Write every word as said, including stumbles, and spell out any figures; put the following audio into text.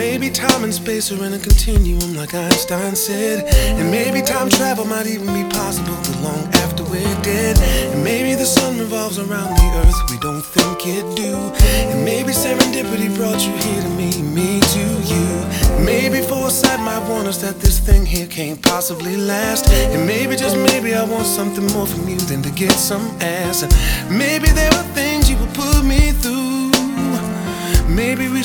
maybe time and space are in a continuum like Einstein said. And maybe time travel might even be possible but long after we're dead. And maybe the sun revolves around the earth we don't think it do. And maybe serendipity brought you here to me, me to you. Maybe foresight might warn us that this thing here can't possibly last. And maybe, just maybe, I want something more from you than to get some ass. And maybe there are things you would put me through. Maybe we